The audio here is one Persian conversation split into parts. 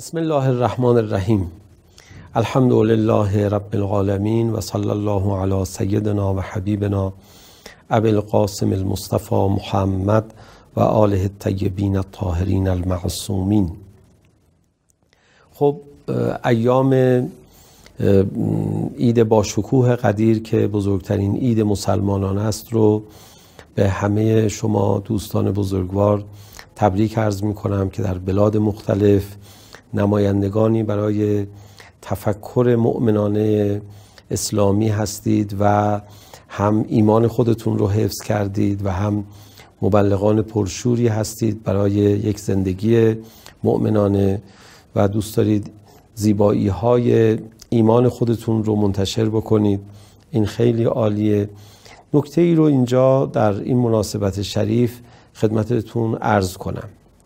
بسم الله الرحمن الرحیم. الحمد لله رب العالمین و صلی الله علی سیدنا و حبیبنا ابی القاسم المصطفى محمد و آله الطیبین الطاهرین المعصومین. خب ایام عید با شکوه قدیر که بزرگترین عید مسلمانان است رو به همه شما دوستان بزرگوار تبریک عرض می کنم که در بلاد مختلف نمایندگانی برای تفکر مؤمنانه اسلامی هستید و هم ایمان خودتون رو حفظ کردید و هم مبلغان پرشوری هستید برای یک زندگی مؤمنانه و دوست دارید زیبایی های ایمان خودتون رو منتشر بکنید. این خیلی عالیه. نکته ای رو اینجا در این مناسبت شریف خدمتتون عرض کنم.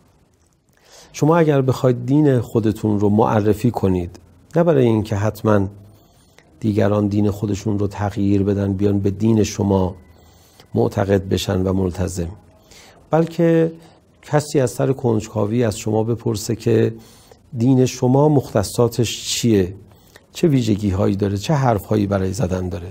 شما اگر بخواید دین خودتون رو معرفی کنید، نه برای اینکه حتما دیگران دین خودشون رو تغییر بدن بیان به دین شما معتقد بشن و ملتزم، بلکه کسی از سر کنجکاوی از شما بپرسه که دین شما مختصاتش چیه، چه ویژگی هایی داره، چه حرف هایی برای زدن داره،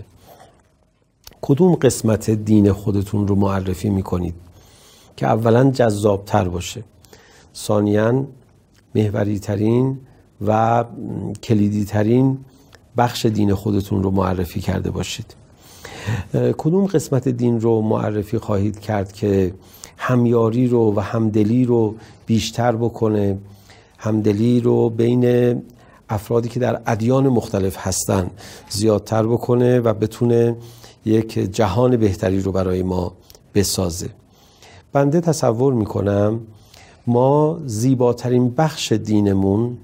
کدوم قسمت دین خودتون رو معرفی میکنید که اولا جذاب تر باشه، ثانیاً محوری ترین و کلیدی ترین بخش دین خودتون رو معرفی کرده باشید. کدوم قسمت دین رو معرفی خواهید کرد که همیاری رو و همدلی رو بیشتر بکنه، همدلی رو بین افرادی که در ادیان مختلف هستن زیادتر بکنه و بتونه یک جهان بهتری رو برای ما بسازه. بنده تصور میکنم ما زیباترین بخش دینمون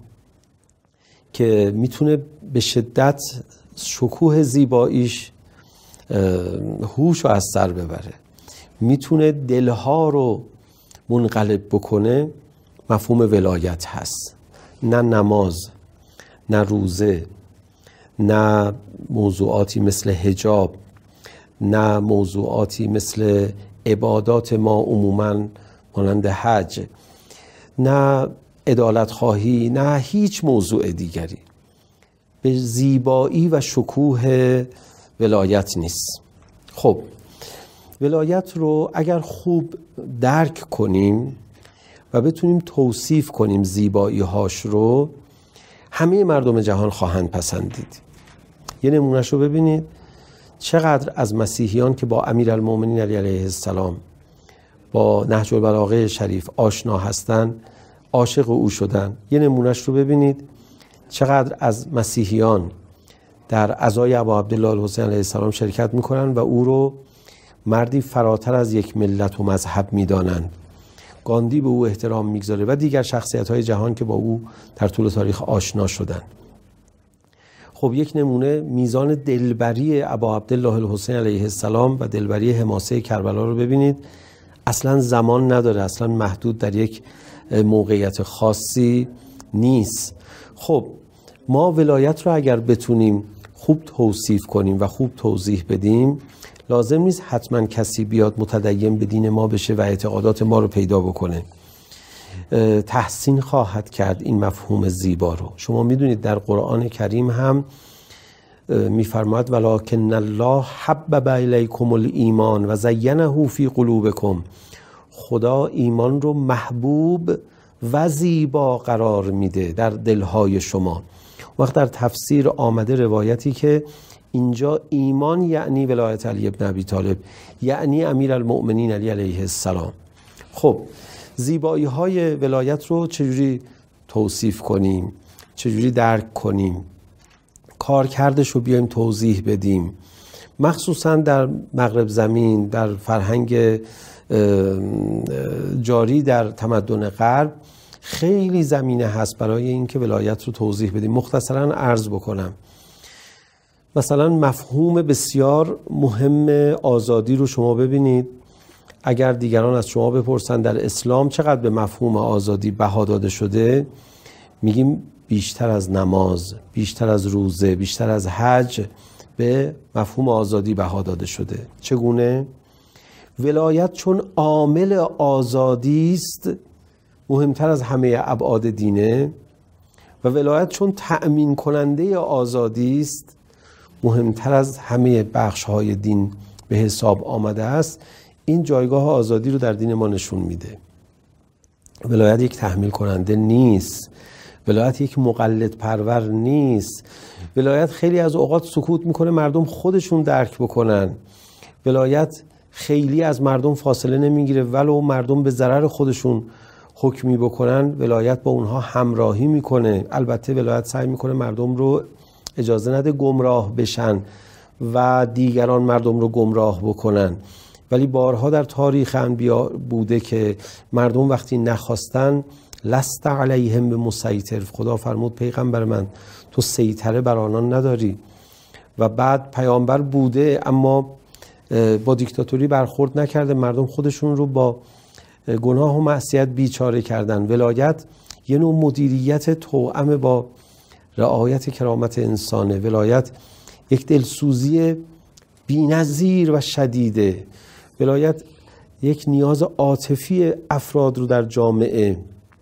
که میتونه به شدت شکوه زیباییش هوش رو از سر ببره، میتونه دلها رو منقلب بکنه، مفهوم ولایت هست. نه نماز، نه روزه، نه موضوعاتی مثل حجاب، نه موضوعاتی مثل عبادات ما عموماً مانند حج، نه عدالت خواهی، نه هیچ موضوع دیگری به زیبایی و شکوه ولایت نیست. خب ولایت رو اگر خوب درک کنیم و بتونیم توصیف کنیم زیبایی هاش رو، همه مردم جهان خواهند پسندید. یه نمونهش رو ببینید چقدر از مسیحیان که با امیرالمومنین علیه السلام با نهج البلاغه شریف آشنا هستن عاشق او شدن. یه نمونهش رو ببینید چقدر از مسیحیان در عزای ابا عبدالله الحسین علیه السلام شرکت میکنن و او رو مردی فراتر از یک ملت و مذهب میدانند. گاندی به او احترام میگذاره و دیگر شخصیت‌های جهان که با او در طول تاریخ آشنا شدن. خب یک نمونه میزان دلبری ابا عبدالله الحسین علیه السلام و دلبری حماسه کربلا رو ببینید. اصلا زمان نداره، اصلا محدود در یک موقعیت خاصی نیست. خب ما ولایت رو اگر بتونیم خوب توصیف کنیم و خوب توضیح بدیم، لازم نیست حتما کسی بیاد متدین به دین ما بشه و اعتقادات ما رو پیدا بکنه. تحسین خواهد کرد این مفهوم زیبا رو. شما میدونید در قرآن کریم هم میفرماید ولکن الله حبب الیکم الایمان و زینه فی قلوبکم. خدا ایمان رو محبوب و زیبا قرار میده در دلهای شما. وقت در تفسیر آمده روایتی که اینجا ایمان یعنی ولایت علی ابن ابی طالب، یعنی امیرالمؤمنین علی علیه السلام. خب زیبایی های ولایت رو چجوری توصیف کنیم، چجوری درک کنیم، کارکردش رو بیایم توضیح بدیم. مخصوصا در مغرب زمین، در فرهنگ جاری در تمدن غرب خیلی زمینه هست برای اینکه ولایت رو توضیح بدیم. مختصرا عرض بکنم، مثلا مفهوم بسیار مهم آزادی رو شما ببینید. اگر دیگران از شما بپرسن در اسلام چقدر به مفهوم آزادی بها داده شده، میگیم بیشتر از نماز، بیشتر از روزه، بیشتر از حج به مفهوم آزادی بها داده شده. چگونه؟ ولایت چون عامل آزادی است، مهمتر از همه ابعاد دینه، و ولایت چون تأمین کننده آزادی است، مهمتر از همه بخش‌های دین به حساب آمده است، این جایگاه آزادی رو در دین ما نشون میده. ولایت یک تحمیل کننده نیست، ولایت یک مقلد پرور نیست. ولایت خیلی از اوقات سکوت میکنه مردم خودشون درک بکنن. ولایت خیلی از مردم فاصله نمیگیره، ولو مردم به ضرر خودشون حکمی بکنن ولایت با اونها همراهی میکنه. البته ولایت سعی میکنه مردم رو اجازه نده گمراه بشن و دیگران مردم رو گمراه بکنن، ولی بارها در تاریخ انبیا بوده که مردم وقتی نخواستن لست علیهم بمسیطر، خدا فرمود پیغمبر من تو سیطره بر آنان نداری. و بعد پیامبر بوده اما با دیکتاتوری برخورد نکرده، مردم خودشون رو با گناه و معصیت بیچاره کردن. ولایت یه نوع مدیریت توأم با رعایت کرامت انسانه. ولایت یک دلسوزی بی‌نظیر و شدیده. ولایت یک نیاز عاطفی افراد رو در جامعه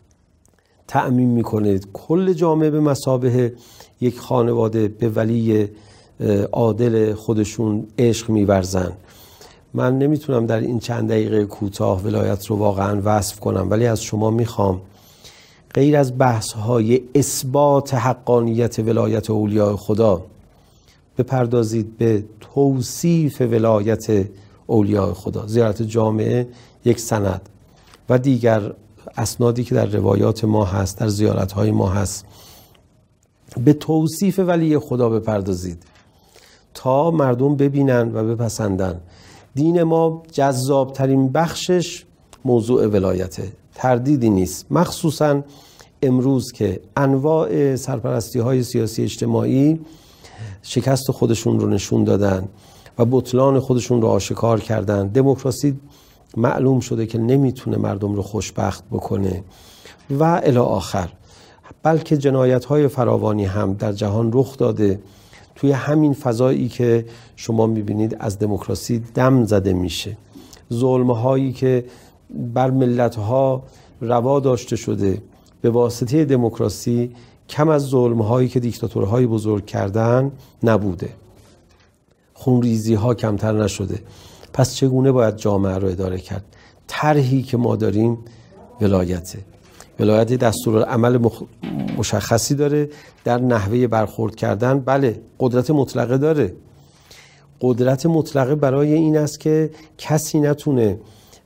تأمین میکنه. کل جامعه به مثابه یک خانواده به ولی عادل خودشون عشق می‌ورزن. من نمیتونم در این چند دقیقه کوتاه ولایت رو واقعا وصف کنم، ولی از شما میخوام غیر از بحث‌های اثبات حقانیت ولایت اولیاء خدا بپردازید به توصیف ولایت اولیاء خدا. زیارت جامعه یک سند و دیگر اسنادی که در روایات ما هست، در زیارت‌های ما هست، به توصیف ولی خدا بپردازید تا مردم ببینن و بپسندن. دین ما جذابترین بخشش موضوع ولایته، تردیدی نیست. مخصوصاً امروز که انواع سرپرستی‌های سیاسی اجتماعی شکست خودشون رو نشون دادن و بطلان خودشون رو آشکار کردن. دموکراسی معلوم شده که نمیتونه مردم رو خوشبخت بکنه و الی آخر. بلکه جنایت‌های فراوانی هم در جهان رخ داده توی همین فضایی که شما میبینید از دموکراسی دم زده میشه. ظلم‌هایی که بر ملت‌ها روا داشته شده به واسطه دموکراسی کم از ظلم‌هایی که دیکتاتورهای بزرگ کردن نبوده. خونریزی‌ها کمتر نشده. پس چگونه باید جامعه رو اداره کرد؟ طرحی که ما داریم ولایته. ولایت دستورالعمل مشخصی داره در نحوه برخورد کردن. بله، قدرت مطلقه داره. قدرت مطلقه برای این است که کسی نتونه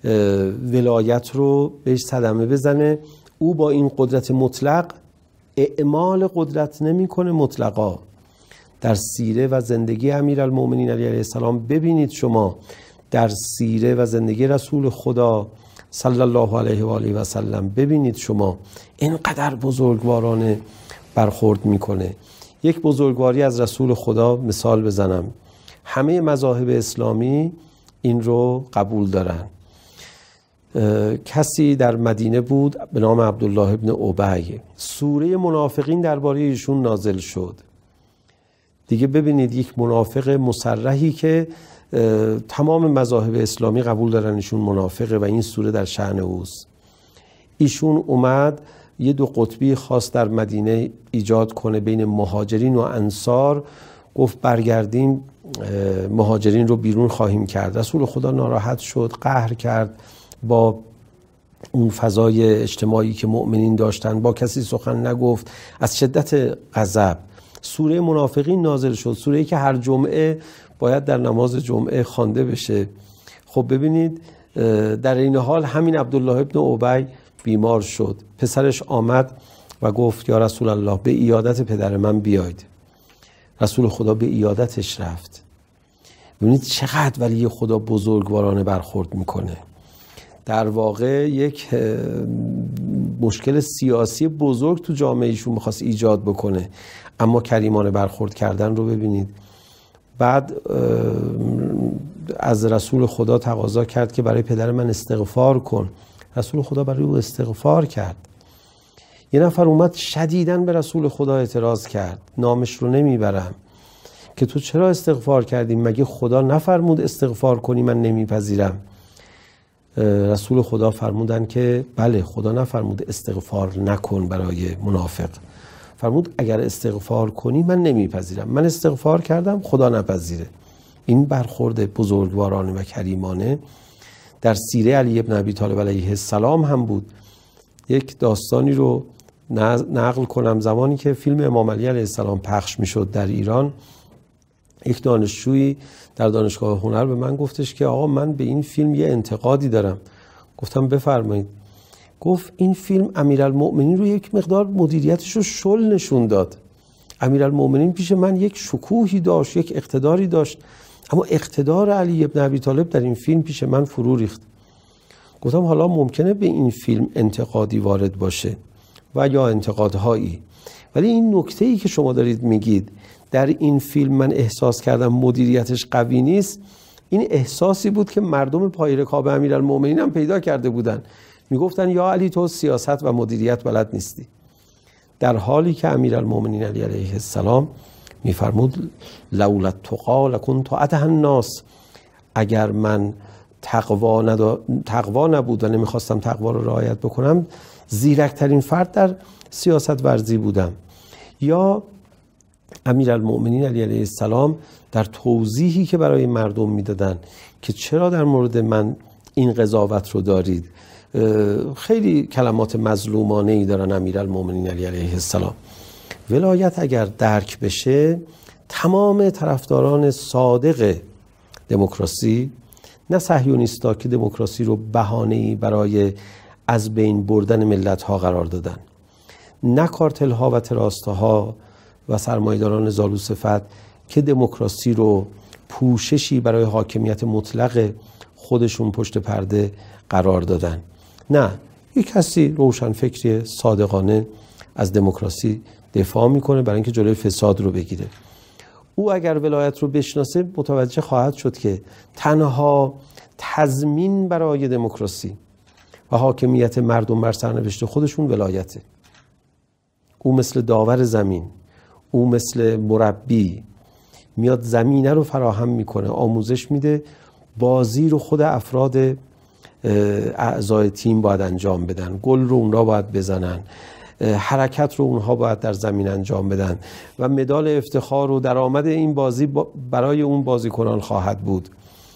ولایت رو بهش صدمه بزنه. او با این قدرت مطلق اعمال قدرت نمی‌کنه مطلقا. در سیره و زندگی امیرالمومنین علی علیه السلام ببینید شما، در سیره و زندگی رسول خدا صلی الله علیه و آله و سلم ببینید شما اینقدر بزرگوارانه برخورد میکنه. یک بزرگواری از رسول خدا مثال بزنم، همه مذاهب اسلامی این رو قبول دارن. کسی در مدینه بود به نام عبدالله ابن ابی، سوره منافقین درباره ایشون نازل شد. دیگه ببینید یک منافق مصرحی که تمام مذاهب اسلامی قبول دارن ایشون منافقه و این سوره در شأن اوست. ایشون اومد یه دو قطبی خاص در مدینه ایجاد کنه بین مهاجرین و انصار. گفت برگردیم مهاجرین رو بیرون خواهیم کرد. رسول خدا ناراحت شد، قهر کرد با اون فضای اجتماعی که مؤمنین داشتن، با کسی سخن نگفت. از شدت غضب سوره منافقین نازل شد، سوره‌ای که هر جمعه باید در نماز جمعه خوانده بشه. خب ببینید در این حال همین عبدالله ابن ابی بیمار شد. پسرش آمد و گفت یا رسول الله به عیادت پدر من بیاید. رسول خدا به عیادتش رفت. ببینید چقدر ولی خدا بزرگوارانه برخورد میکنه. در واقع یک مشکل سیاسی بزرگ تو جامعه ایشون میخواست ایجاد بکنه، اما کریمانه برخورد کردن رو ببینید. بعد از رسول خدا تقاضا کرد که برای پدر من استغفار کن. رسول خدا برای او استغفار کرد. یه نفر اومد شدیداً به رسول خدا اعتراض کرد، نامش رو نمیبرم، که تو چرا استغفار کردی؟ مگه خدا نفرمود استغفار کنی؟ من نمیپذیرم. رسول خدا فرمودن که بله، خدا نفرمود استغفار نکن برای منافق، فرمود اگر استغفار کنی من نمیپذیرم، من استغفار کردم خدا نپذیره. این برخورد بزرگوارانه و کریمانه در سیره علی ابن ابی طالب علیه السلام هم بود. یک داستانی رو نقل کنم. زمانی که فیلم امام علی علیه السلام پخش میشد در ایران، یک دانشجویی در دانشگاه هنر به من گفتش که آقا من به این فیلم یه انتقادی دارم. گفتم بفرمایید. گفت این فیلم امیرالمؤمنین رو یک مقدار مدیریتش رو شل نشون داد. امیرالمؤمنین پیش من یک شکوهی داشت، یک اقتداری داشت، اما اقتدار علی ابن ابی طالب در این فیلم پیش من فرو ریخت. گفتم حالا ممکنه به این فیلم انتقادی وارد باشه و یا انتقادهایی، ولی این نکته‌ای که شما دارید میگید در این فیلم من احساس کردم مدیریتش قوی نیست، این احساسی بود که مردم پای رکاب امیرالمؤمنین هم پیدا کرده بودن. میگفتن یا علی تو سیاست و مدیریت بلد نیستی، در حالی که امیرالمؤمنین علی علیه السلام میفرمود لولا التقی لکنت ادهی الناس، اگر من تقوا نبود و نمیخواستم تقوا رو رعایت بکنم زیرکترین فرد در سیاست ورزی بودم. یا امیرالمؤمنین علی علیه السلام در توضیحی که برای مردم میدادن که چرا در مورد من این قضاوت رو دارید، خیلی کلمات مظلومانه‌ای دارن امیرالمؤمنین علی علیه السلام. ولایت اگر درک بشه، تمام طرفداران صادق دموکراسی، نه صهیونیستا که دموکراسی رو بهانه‌ای برای از بین بردن ملت‌ها قرار دادن، نه کارتل‌ها و تراستاها و سرمایه‌داران زالوصفت که دموکراسی رو پوششی برای حاکمیت مطلق خودشون پشت پرده قرار دادن. نه، یک کسی روشنفکری صادقانه از دموکراسی دفاع میکنه برای اینکه جلوی فساد رو بگیره. او اگر ولایت رو بشناسه متوجه خواهد شد که تنها تضمین برای دموکراسی و حاکمیت مردم بر سرنوشت خودشون ولایته. او مثل داور زمین، او مثل مربی میاد زمینه رو فراهم میکنه، آموزش میده، بازی رو خود افراد اعضای تیم باید انجام بدن، گل رو اونها باید بزنن، حرکت رو اونها باید در زمین انجام بدن و مدال افتخار و درآمد این بازی برای اون بازیکنان خواهد بود.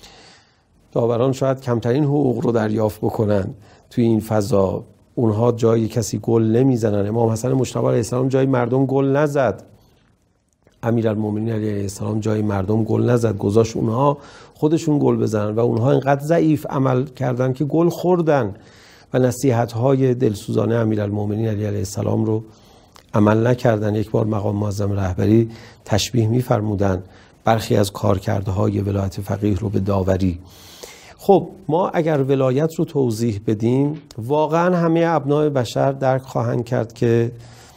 داوران شاید کمترین حقوق رو دریافت بکنن توی این فضا. اونها جای کسی گل نمیزنن. امام حسن مجتبی علیه السلام جای مردم گل نزد، امیرالمؤمنین علیه السلام جای مردم گل نزد، گذاشت اونها خودشون گل بزنن و اونها اینقدر ضعیف عمل کردن که گل خوردن و نصیحت‌های دلسوزانه امیرالمؤمنین علیه السلام رو عمل نکردن. یک بار مقام معظم رهبری تشبیه می‌فرمودن برخی از کارکردهای ولایت فقیه رو به داوری. خب ما اگر ولایت رو توضیح بدیم، واقعا همه ابناء بشر درک خواهند کرد که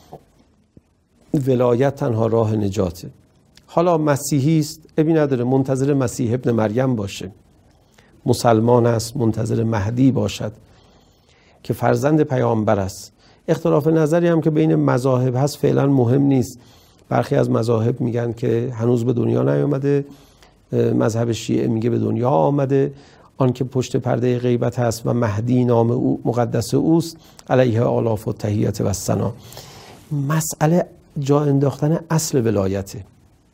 ولایت تنها راه نجاته. حالا مسیحی است، ابی نداره، منتظر مسیح ابن مریم باشه، مسلمان است، منتظر مهدی باشد که فرزند پیامبر است. اختلاف نظری هم که بین مذاهب هست فعلا مهم نیست. برخی از مذاهب میگن که هنوز به دنیا نیامده، مذهب شیعه میگه به دنیا آمده، آن که پشت پرده غیبت هست و مهدی نام او مقدس اوست، علیه آلاف و تحیت و ثنا. مسئله جا انداختن اصل ولایته،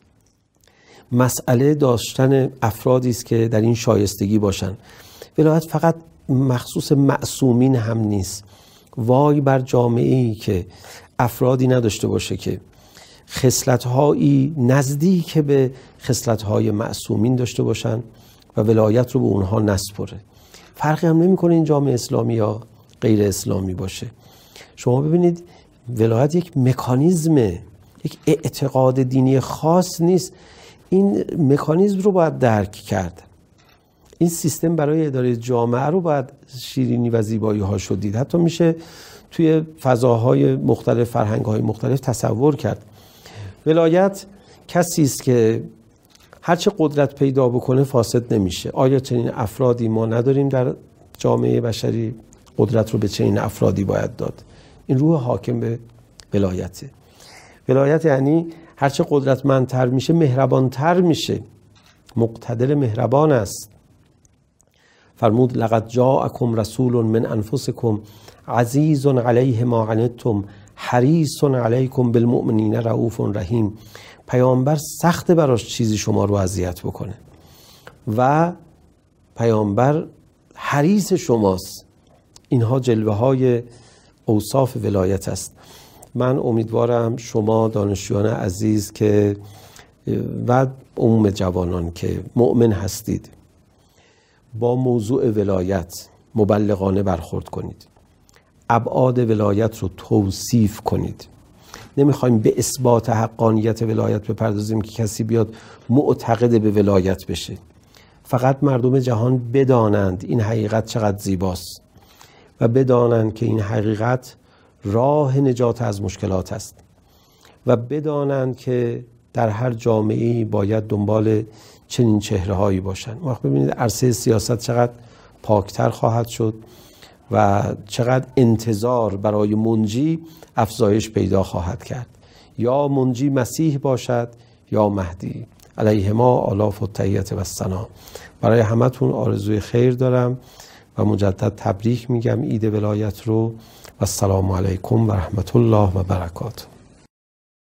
مسئله داشتن افرادی است که در این شایستگی باشن. ولایت فقط مخصوص معصومین هم نیست. وای بر جامعه‌ای که افرادی نداشته باشه که خصلت‌هایی نزدیک به خصلت‌های معصومین داشته باشن و ولایت رو به اونها نسپره. فرقی هم نمی‌کنه این جامعه اسلامی یا غیر اسلامی باشه. شما ببینید ولایت یک مکانیزمه، یک اعتقاد دینی خاص نیست. این مکانیزم رو باید درک کرد. این سیستم برای اداره جامعه رو باید شیرینی و زیبایی ها شد دید. حتی میشه توی فضاهای مختلف، فرهنگ‌های مختلف تصور کرد. ولایت کسی است که هرچه قدرت پیدا بکنه فاسد نمیشه. آیا چنین افرادی ما نداریم در جامعه بشری؟ قدرت رو به چنین افرادی باید داد. این روح حاکم به ولایته. ولایت یعنی هرچه قدرتمندتر میشه مهربانتر میشه. مقتدر مهربان است. فرمود لقد جاءکم رسول من انفسکم عزیز علیه ما عنتم حریص علیکم بالمؤمنین رؤوف رحیم. پیامبر سخت براش چیزی شما رو اذیت بکنه و پیامبر حریص شماست. اینها جلوه های اوصاف ولایت است. من امیدوارم شما دانشجویان عزیز که و عموم جوانان که مؤمن هستید با موضوع ولایت مبلغانه برخورد کنید، ابعاد ولایت رو توصیف کنید. نمیخوایم به اثبات حقانیت ولایت بپردازیم که کسی بیاد معتقد به ولایت بشه. فقط مردم جهان بدانند این حقیقت چقدر زیباست و بدانند که این حقیقت راه نجات از مشکلات است و بدانند که در هر جامعه‌ای باید دنبال چنین چهره‌هایی باشند. وقت ببینید عرصه سیاست چقدر پاکتر خواهد شد و چقدر انتظار برای منجی افزایش پیدا خواهد کرد. یا منجی مسیح باشد یا مهدی، علیهما آلاف التحیة و الثنا. برای همتون آرزوی خیر دارم و مجدد تبریک میگم عید ولایت رو و السلام علیکم و رحمت الله و برکاته.